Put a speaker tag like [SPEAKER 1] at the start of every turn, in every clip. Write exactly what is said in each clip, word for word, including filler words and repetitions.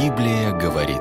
[SPEAKER 1] Библия говорит.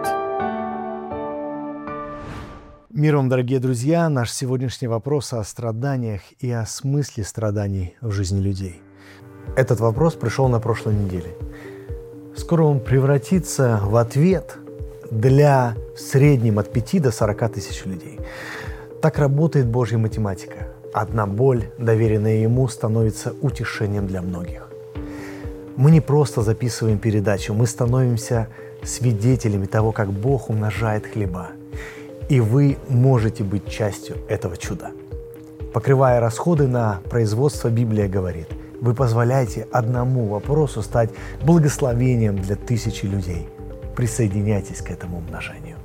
[SPEAKER 2] Мир вам, дорогие друзья! Наш сегодняшний вопрос о страданиях и о смысле страданий в жизни людей. Этот вопрос пришел на прошлой неделе. Скоро он превратится в ответ для в среднем от пяти до сорока тысяч людей. Так работает Божья математика. Одна боль, доверенная Ему, становится утешением для многих. Мы не просто записываем передачу, мы становимся свидетелями того, как Бог умножает хлеба. И вы можете быть частью этого чуда. Покрывая расходы на производство, Библия говорит, вы позволяете одному вопросу стать благословением для тысячи людей. Присоединяйтесь к этому умножению.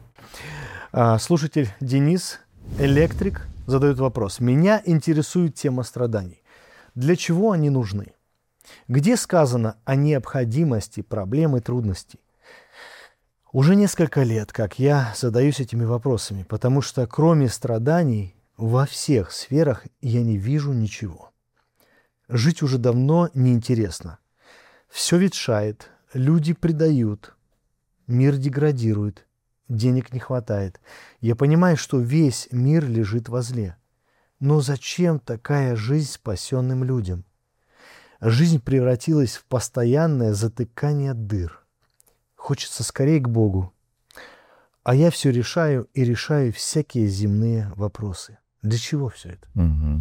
[SPEAKER 2] Слушатель Денис, электрик, задает вопрос. Меня интересует тема страданий. Для чего они нужны? Где сказано о необходимости проблем и трудностей? Уже несколько лет, как я задаюсь этими вопросами, потому что кроме страданий во всех сферах я не вижу ничего. Жить уже давно неинтересно. Все ветшает, люди предают, мир деградирует, денег не хватает. Я понимаю, что весь мир лежит во зле. Но зачем такая жизнь спасенным людям? Жизнь превратилась в постоянное затыкание дыр. Хочется скорее к Богу. А я все решаю и решаю всякие земные вопросы. Для чего все это?
[SPEAKER 3] Угу.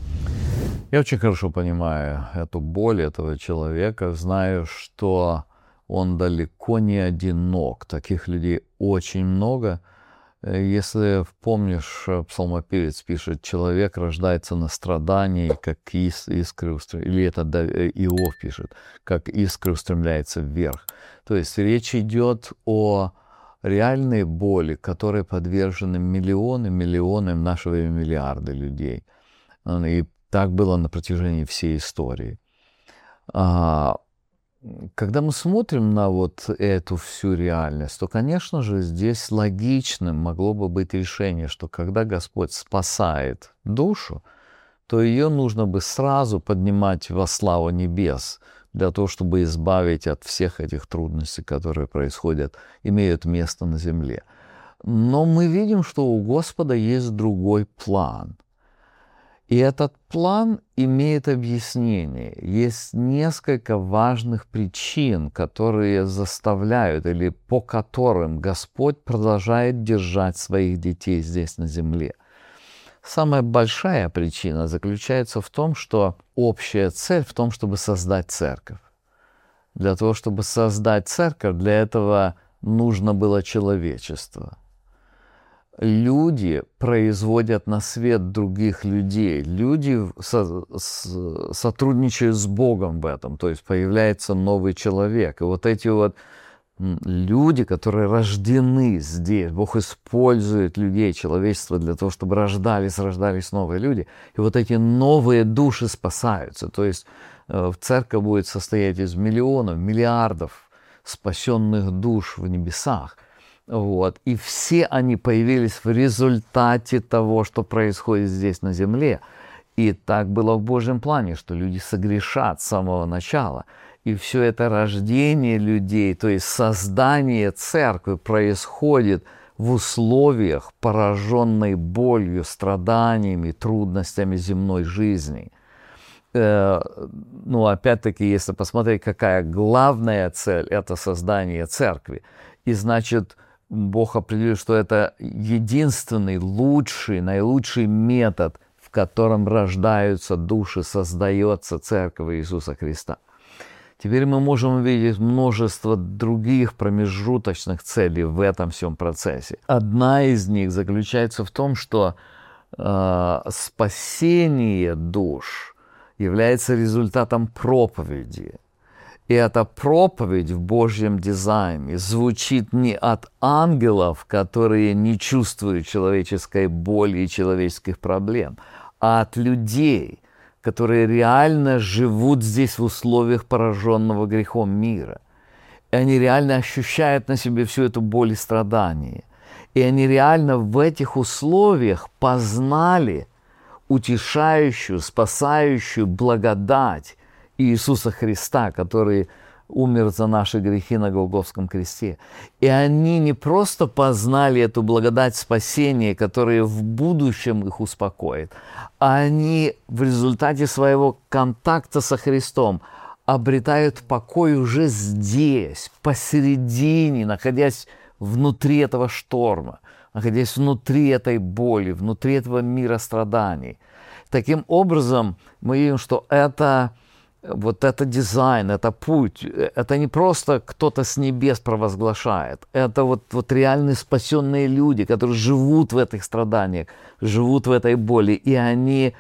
[SPEAKER 3] Я очень хорошо понимаю эту боль этого человека. Знаю, что он далеко не одинок. Таких людей очень много. Если помнишь, псалмопевец пишет, человек рождается на страдании, как ис- искры устремляются, или это Иов пишет, как искры устремляются вверх. То есть речь идет о реальной боли, которой подвержены миллионы, миллионы, в наше время миллиарды людей. И так было на протяжении всей истории. Когда мы смотрим на вот эту всю реальность, то, конечно же, здесь логичным могло бы быть решение, что когда Господь спасает душу, то ее нужно бы сразу поднимать во славу небес, для того, чтобы избавить от всех этих трудностей, которые происходят, имеют место на земле. Но мы видим, что у Господа есть другой план. И этот план имеет объяснение. Есть несколько важных причин, которые заставляют или по которым Господь продолжает держать своих детей здесь на земле. Самая большая причина заключается в том, что общая цель в том, чтобы создать церковь. Для того, чтобы создать церковь, для этого нужно было человечество. Люди производят на свет других людей. Люди со, с, сотрудничают с Богом в этом. То есть появляется новый человек. И вот эти вот люди, которые рождены здесь, Бог использует людей, человечество для того, чтобы рождались, рождались новые люди. И вот эти новые души спасаются. То есть церковь будет состоять из миллионов, миллиардов спасенных душ в небесах. Вот. И все они появились в результате того, что происходит здесь на земле. И так было в Божьем плане, что люди согрешат с самого начала. И все это рождение людей, то есть создание церкви происходит в условиях, пораженной болью, страданиями, трудностями земной жизни. Э, ну, опять-таки, если посмотреть, какая главная цель – это создание церкви. И значит, Бог определил, что это единственный, лучший, наилучший метод, в котором рождаются души, создается церковь Иисуса Христа. Теперь мы можем увидеть множество других промежуточных целей в этом всем процессе. Одна из них заключается в том, что э, спасение душ является результатом проповеди. И эта проповедь в Божьем дизайне звучит не от ангелов, которые не чувствуют человеческой боли и человеческих проблем, а от людей, которые реально живут здесь в условиях пораженного грехом мира. И они реально ощущают на себе всю эту боль и страдания. И они реально в этих условиях познали утешающую, спасающую благодать Иисуса Христа, который умер за наши грехи на Голгофском кресте. И они не просто познали эту благодать спасения, которая в будущем их успокоит, а они в результате своего контакта со Христом обретают покой уже здесь, посередине, находясь внутри этого шторма, находясь внутри этой боли, внутри этого мира страданий. Таким образом, мы видим, что это... Вот это дизайн, это путь, это не просто кто-то с небес провозглашает, это вот, вот реальные спасенные люди, которые живут в этих страданиях, живут в этой боли, и они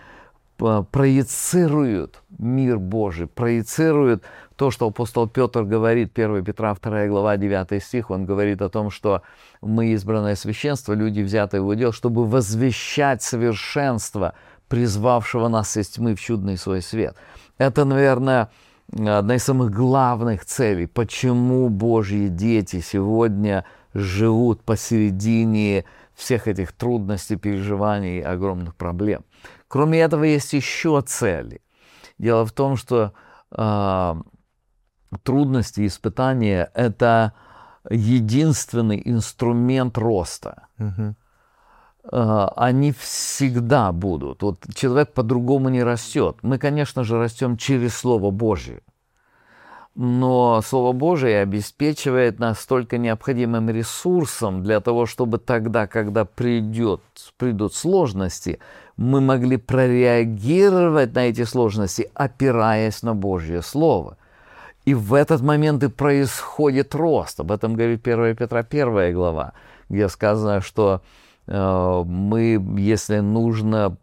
[SPEAKER 3] проецируют мир Божий, проецируют то, что апостол Петр говорит, первое Петра вторая глава, девятый стих, он говорит о том, что мы избранное священство, люди, взятые в удел, чтобы возвещать совершенство призвавшего нас из тьмы в чудный свой свет. Это, наверное, одна из самых главных целей, почему Божьи дети сегодня живут посередине всех этих трудностей, переживаний, огромных проблем. Кроме этого, есть еще цели. Дело в том, что э, трудности, испытания – это единственный инструмент роста. Uh-huh. Они всегда будут. Вот человек по-другому не растет. Мы, конечно же, растем через Слово Божие. Но Слово Божие обеспечивает нас только необходимым ресурсом для того, чтобы тогда, когда придет, придут сложности, мы могли прореагировать на эти сложности, опираясь на Божье Слово. И в этот момент и происходит рост. Об этом говорит первое Петра первая глава, где сказано, что мы, если нужно,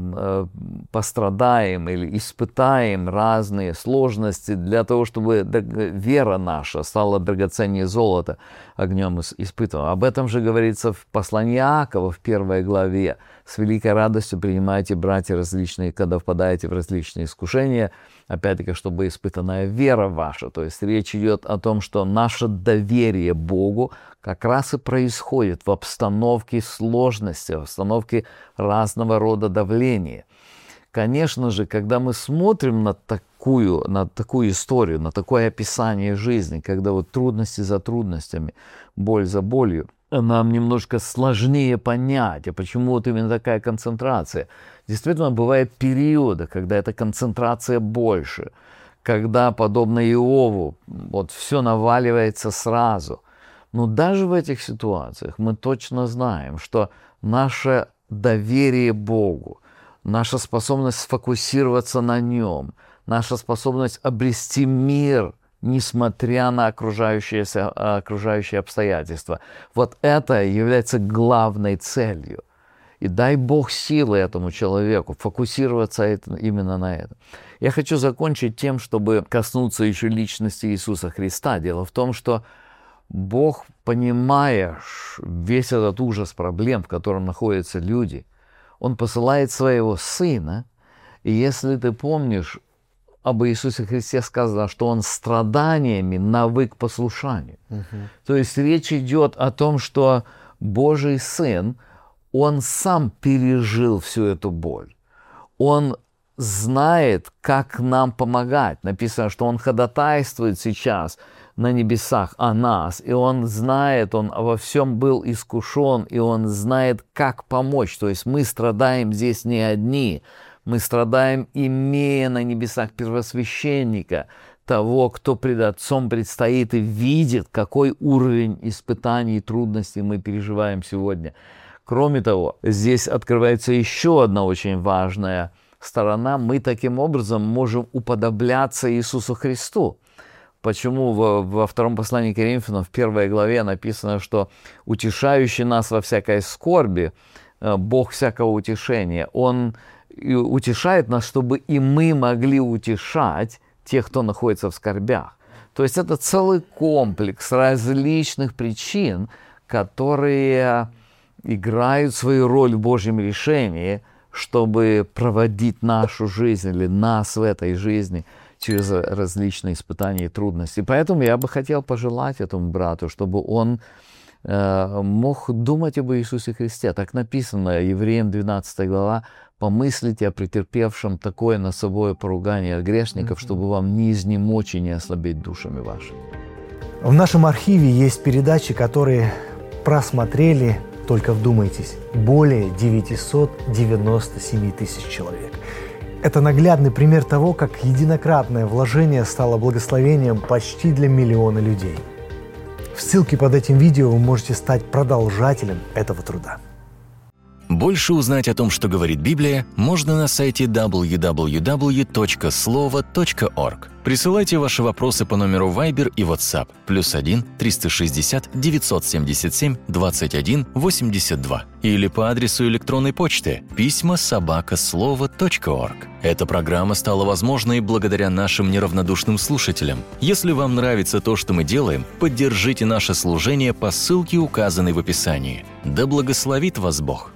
[SPEAKER 3] пострадаем или испытаем разные сложности для того, чтобы вера наша стала драгоценнее золота, огнем испытываем. Об этом же говорится в послании Иакова в первой главе. «С великой радостью принимайте, братья, различные, когда впадаете в различные искушения, опять-таки, чтобы испытанная вера ваша». То есть речь идет о том, что наше доверие Богу как раз и происходит в обстановке сложности, в обстановке разного рода давления. Конечно же, когда мы смотрим на такую, на такую историю, на такое описание жизни, когда вот трудности за трудностями, боль за болью, нам немножко сложнее понять, а почему вот именно такая концентрация. Действительно, бывают периоды, когда эта концентрация больше, когда, подобно Иову, вот все наваливается сразу. Но даже в этих ситуациях мы точно знаем, что наше доверие Богу, наша способность сфокусироваться на Нем, наша способность обрести мир, несмотря на окружающие, окружающие обстоятельства, вот это является главной целью. И дай Бог силы этому человеку фокусироваться именно на этом. Я хочу закончить тем, чтобы коснуться еще личности Иисуса Христа. Дело в том, что Бог, понимая весь этот ужас проблем, в котором находятся люди, Он посылает Своего Сына. И если ты помнишь, об Иисусе Христе сказано, что Он страданиями навык послушанию. Uh-huh. То есть речь идет о том, что Божий Сын, Он сам пережил всю эту боль. Он знает, как нам помогать. Написано, что Он ходатайствует сейчас на небесах о нас, и Он знает, Он во всем был искушен, и Он знает, как помочь. То есть мы страдаем здесь не одни, мы страдаем, имея на небесах первосвященника, того, кто пред Отцом предстоит и видит, какой уровень испытаний и трудностей мы переживаем сегодня. Кроме того, здесь открывается еще одна очень важная сторона. Мы таким образом можем уподобляться Иисусу Христу. Почему во, во втором послании к Коринфянам в первой главе написано, что утешающий нас во всякой скорби, Бог всякого утешения, Он утешает нас, чтобы и мы могли утешать тех, кто находится в скорбях. То есть это целый комплекс различных причин, которые играют свою роль в Божьем решении, чтобы проводить нашу жизнь или нас в этой жизни через различные испытания и трудности. Поэтому я бы хотел пожелать этому брату, чтобы он мог думать об Иисусе Христе. Так написано, Евреям двенадцатая глава, «Помыслите о претерпевшем такое на собой поругание от грешников, mm-hmm. чтобы вам не изнемочь и не ослабеть душами вашими».
[SPEAKER 2] В нашем архиве есть передачи, которые просмотрели, только вдумайтесь, более девятьсот девяносто семь тысяч человек. Это наглядный пример того, как единократное вложение стало благословением почти для миллиона людей. В ссылке под этим видео вы можете стать продолжателем этого труда.
[SPEAKER 1] Больше узнать о том, что говорит Библия, можно на сайте дабл ю дабл ю дабл ю точка слово точка орг. Присылайте ваши вопросы по номеру Viber и WhatsApp плюс один триста шестьдесят девятьсот семьдесят семь двадцать один восемьдесят два или по адресу электронной почты письма собака слово точка орг. Эта программа стала возможной благодаря нашим неравнодушным слушателям. Если вам нравится то, что мы делаем, поддержите наше служение по ссылке, указанной в описании. Да благословит вас Бог!